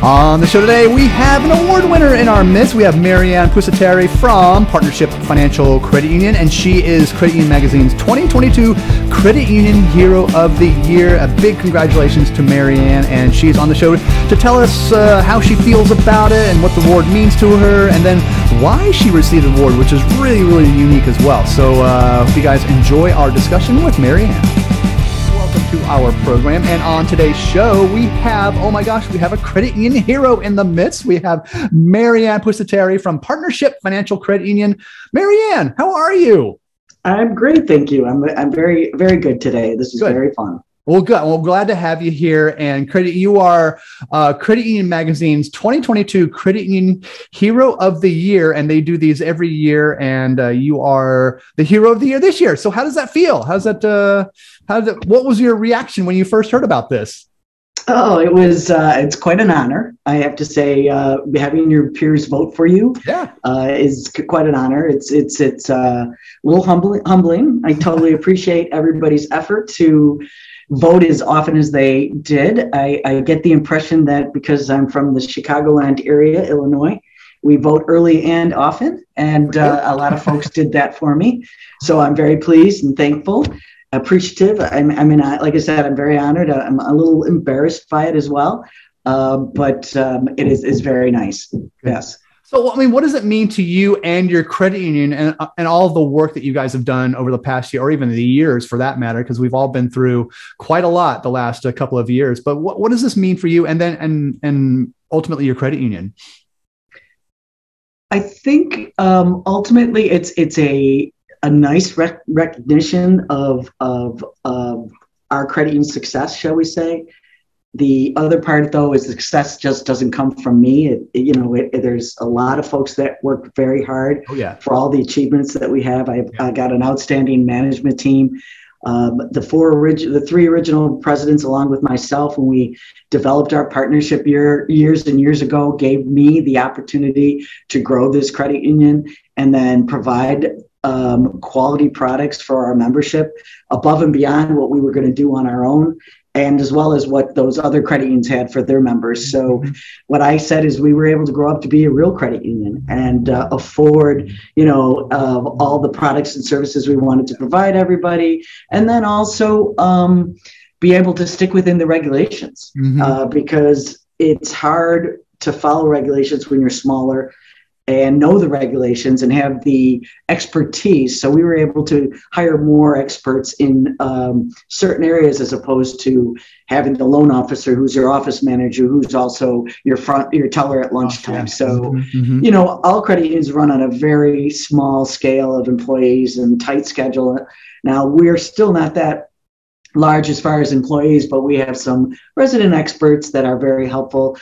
On the show today, we have an award winner in our midst. We have Marianne Pusateri from Partnership Financial Credit Union, and she is Credit Union Magazine's 2022 Credit Union Hero of the Year. A big congratulations to Marianne, and she's on the show to tell us how she feels about it and what the award means to her, and then why she received the award, which is really, really unique as well. So hope you guys enjoy our discussion with Marianne. To our program, and on today's show we have we have a credit union hero in the midst. We have Marianne Pusateri from Partnership Financial Credit Union. Marianne, how are you? I'm great, thank you. I'm very, very good today. This is good. Very fun. Well, good. Well, glad to have you here. And you are Credit Union Magazine's 2022 Credit Union Hero of the Year, and they do these every year. And you are the Hero of the Year this year. So, how does that feel? What was your reaction when you first heard about this? Oh, it was. It's quite an honor, I have to say. Having your peers vote for you, is quite an honor. It's a little humbling. I totally appreciate everybody's effort to vote as often as they did. I get the impression that because I'm from the Chicagoland area, Illinois, we vote early and often, and a lot of folks did that for me. So I'm very pleased and thankful, appreciative. Like I said, I'm very honored. I'm a little embarrassed by it as well, but it is very nice. Yes. So, what does it mean to you and your credit union and all of the work that you guys have done over the past year, or even the years for that matter, because we've all been through quite a lot the last couple of years. But what does this mean for you and ultimately your credit union? I think ultimately it's a nice recognition of our credit union success, shall we say. The other part, though, is the success just doesn't come from me. There's a lot of folks that work very hard for all the achievements that we have. I got an outstanding management team. The three original presidents, along with myself, when we developed our partnership years and years ago, gave me the opportunity to grow this credit union and then provide quality products for our membership above and beyond what we were going to do on our own, and as well as what those other credit unions had for their members. So what I said is we were able to grow up to be a real credit union and afford, all the products and services we wanted to provide everybody. And then also be able to stick within the regulations because it's hard to follow regulations when you're smaller and know the regulations and have the expertise. So we were able to hire more experts in certain areas as opposed to having the loan officer who's your office manager, who's also your teller at lunchtime. So, all credit unions run on a very small scale of employees and tight schedule. Now, we're still not that large as far as employees, but we have some resident experts that are very helpful.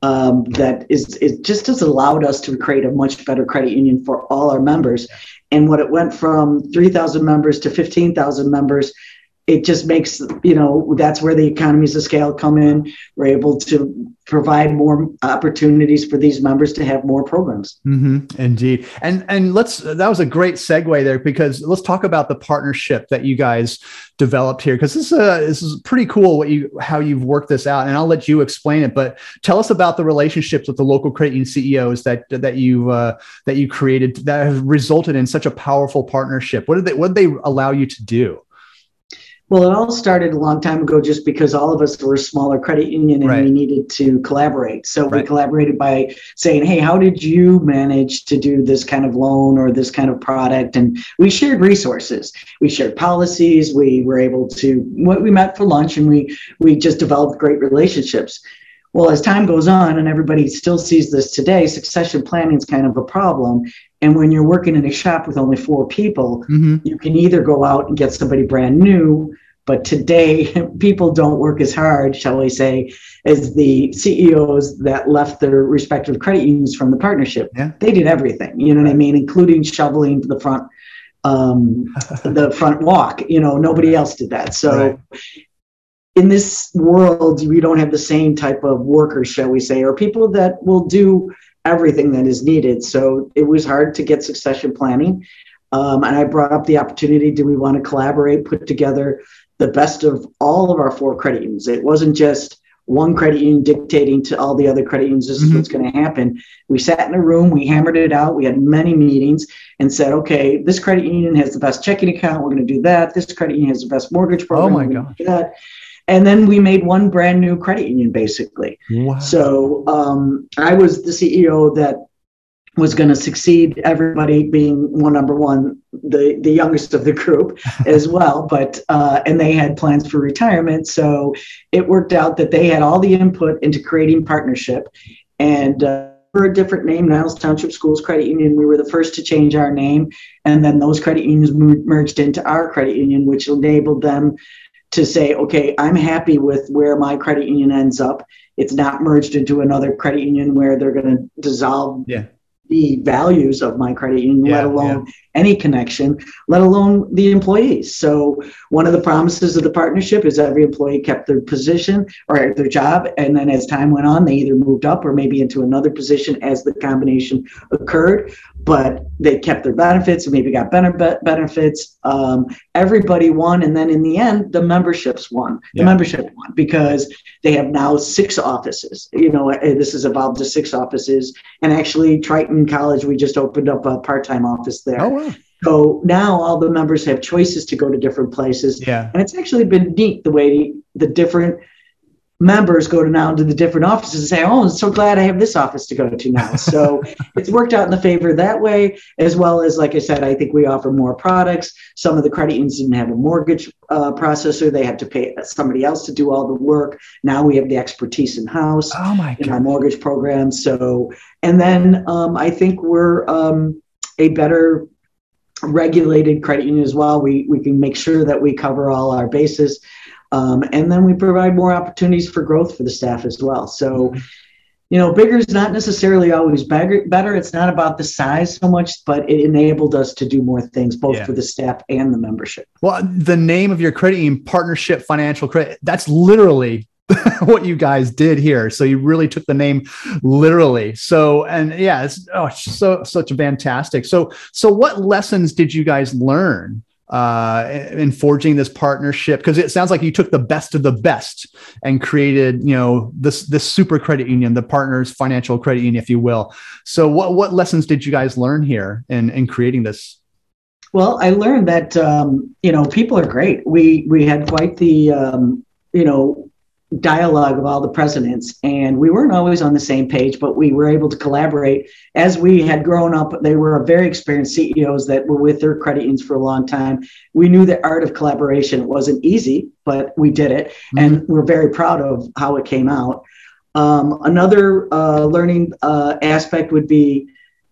It just has allowed us to create a much better credit union for all our members. And when it went from 3,000 members to 15,000 members, it just makes, that's where the economies of scale come in. We're able to provide more opportunities for these members to have more programs. Indeed. And that was a great segue there, because let's talk about the partnership that you guys developed here, because this is pretty cool how you've worked this out, and I'll let you explain it, but tell us about the relationships with the local credit union CEOs that you created that have resulted in such a powerful partnership. What did they allow you to do? Well, it all started a long time ago just because all of us were a smaller credit union and we needed to collaborate. So we collaborated by saying, hey, how did you manage to do this kind of loan or this kind of product? And we shared resources. We shared policies. We were able to, we met for lunch, and we just developed great relationships. Well, as time goes on, and everybody still sees this today, succession planning is kind of a problem. And when you're working in a shop with only 4 people, you can either go out and get somebody brand new, but today people don't work as hard, shall we say, as the CEOs that left their respective credit unions from the partnership. They did everything, you know what I mean, including shoveling the front walk. Nobody else did that. So in this world, we don't have the same type of workers, shall we say, or people that will do everything that is needed. So it was hard to get succession planning. And I brought up the opportunity, do we want to collaborate, put together the best of all of our 4 credit unions? It wasn't just one credit union dictating to all the other credit unions, this is what's going to happen. We sat in a room, we hammered it out. We had many meetings and said, okay, this credit union has the best checking account. We're going to do that. This credit union has the best mortgage program. Oh my God. That. And then we made one brand new credit union, basically. Wow. So I was the CEO that was going to succeed everybody, being number one, the youngest of the group as well. But and they had plans for retirement. So it worked out that they had all the input into creating partnership. And we're a different name now, it's Township Schools Credit Union. We were the first to change our name. And then those credit unions merged into our credit union, which enabled them to say, okay, I'm happy with where my credit union ends up. It's not merged into another credit union where they're going to dissolve the values of my credit union, let alone any connection, let alone the employees. So one of the promises of the partnership is every employee kept their position or their job. And then as time went on, they either moved up or maybe into another position as the combination occurred, but they kept their benefits and maybe got better benefits. Everybody won. And then in the end, the memberships won. The membership won because they have now 6 offices. You know, this has evolved to 6 offices. And actually, Triton College, we just opened up a part-time office there. Oh, wow. So now all the members have choices to go to different places. Yeah. And it's actually been neat the way the different members go to the different offices and say, oh, I'm so glad I have this office to go to now. So it's worked out in the favor that way, as well as, like I said, I think we offer more products. Some of the credit unions didn't have a mortgage processor. They had to pay somebody else to do all the work. Now we have the expertise in-house in our mortgage program. So, and then I think we're a better regulated credit union as well. We can make sure that we cover all our bases. And then we provide more opportunities for growth for the staff as well. So, you know, bigger is not necessarily always better. It's not about the size so much, but it enabled us to do more things, both for the staff and the membership. Well, the name of your credit union, Partnership Financial Credit, that's literally what you guys did here. So you really took the name literally. So, and yeah, it's such a fantastic. So what lessons did you guys learn in forging this partnership? Because it sounds like you took the best of the best and created, you know, this super credit union, the Partners Financial Credit Union, if you will. So what lessons did you guys learn here in creating this? Well, I learned that you know, people are great. We had quite the you know, dialogue of all the presidents, and we weren't always on the same page, but we were able to collaborate. As we had grown up, they were very experienced CEOs that were with their credit unions for a long time. We knew the art of collaboration. It wasn't easy, but we did it, and we're very proud of how it came out. Another learning aspect would be,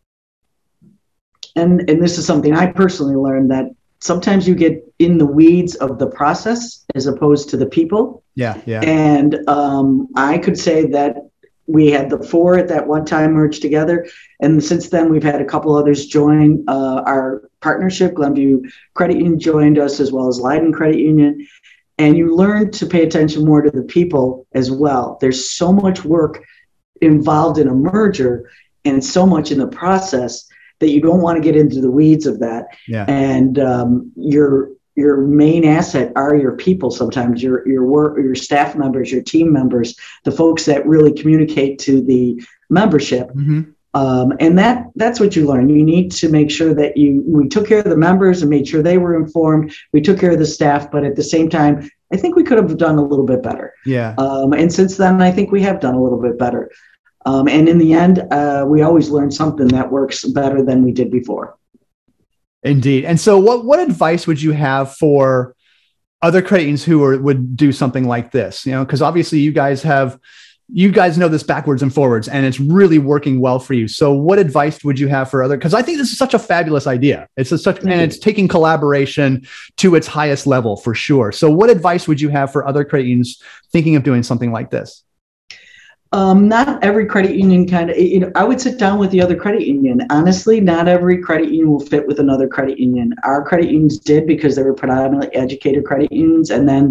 and this is something I personally learned, that sometimes you get in the weeds of the process as opposed to the people. Yeah. And I could say that we had the 4 at that one time merged together. And since then, we've had a couple others join our partnership. Glenview Credit Union joined us, as well as Leiden Credit Union. And you learn to pay attention more to the people as well. There's so much work involved in a merger and so much in the process that you don't want to get into the weeds of that. Yeah. And your main asset are your people. Sometimes your staff members, your team members, the folks that really communicate to the membership. And that's what you learn. You need to make sure that we took care of the members and made sure they were informed. We took care of the staff, but at the same time, I think we could have done a little bit better. Yeah. And since then, I think we have done a little bit better. And in the end, we always learn something that works better than we did before. Indeed. And so what advice would you have for other credit unions who would do something like this? You know, because obviously you guys know this backwards and forwards, and it's really working well for you. So what advice would you have for other, because I think this is such a fabulous idea. And it's taking collaboration to its highest level for sure. So what advice would you have for other credit unions thinking of doing something like this? Not every credit union I would sit down with the other credit union. Honestly, not every credit union will fit with another credit union. Our credit unions did, because they were predominantly educated credit unions. And then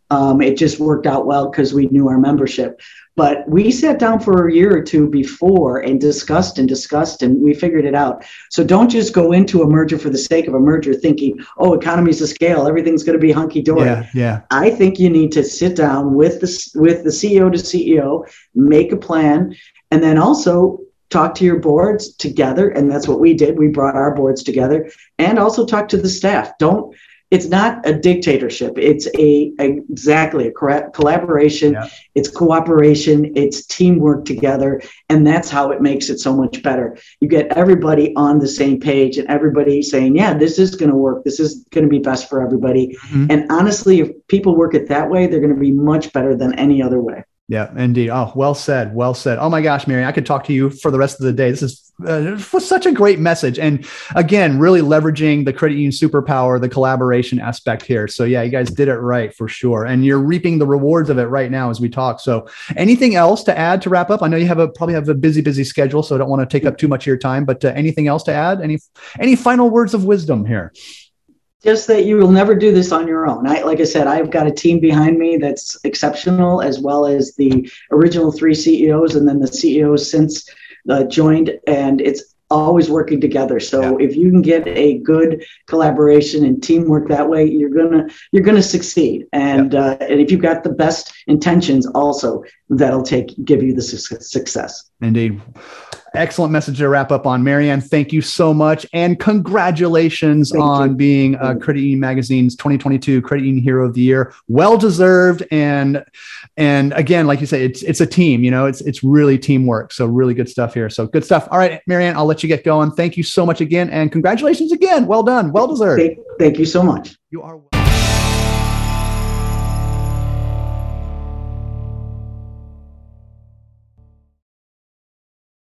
It just worked out well because we knew our membership. But we sat down for a year or two before and discussed, and we figured it out. So don't just go into a merger for the sake of a merger thinking, oh, economies of scale, everything's going to be hunky-dory. Yeah. I think you need to sit down with the CEO to CEO, make a plan, and then also talk to your boards together. And that's what we did. We brought our boards together and also talk to the staff. It's not a dictatorship. It's exactly a collaboration. Yeah. It's cooperation. It's teamwork together. And that's how it makes it so much better. You get everybody on the same page and everybody saying, yeah, this is going to work. This is going to be best for everybody. Mm-hmm. And honestly, if people work it that way, they're going to be much better than any other way. Yeah, indeed. Oh, well said. Well said. Oh my gosh, Mary, I could talk to you for the rest of the day. This is such a great message. And again, really leveraging the credit union superpower, the collaboration aspect here. So yeah, you guys did it right for sure. And you're reaping the rewards of it right now as we talk. So anything else to add to wrap up? I know you probably have a busy schedule, so I don't want to take up too much of your time, but anything else to add? Any final words of wisdom here? Just that you will never do this on your own. Like I said, I've got a team behind me that's exceptional, as well as the original 3 CEOs and then the CEOs since joined, and it's always working together. So if you can get a good collaboration and teamwork that way, you're gonna succeed. And and if you've got the best intentions, also that'll give you the success. Indeed. Excellent message to wrap up on. Marianne, thank you so much. And congratulations on being Credit Union Magazine's 2022 Credit Union Hero of the Year. Well-deserved. And again, like you say, it's a team, it's really teamwork. So really good stuff here. So good stuff. All right, Marianne, I'll let you get going. Thank you so much again. And congratulations again. Well done. Well-deserved. Thank you so much. You are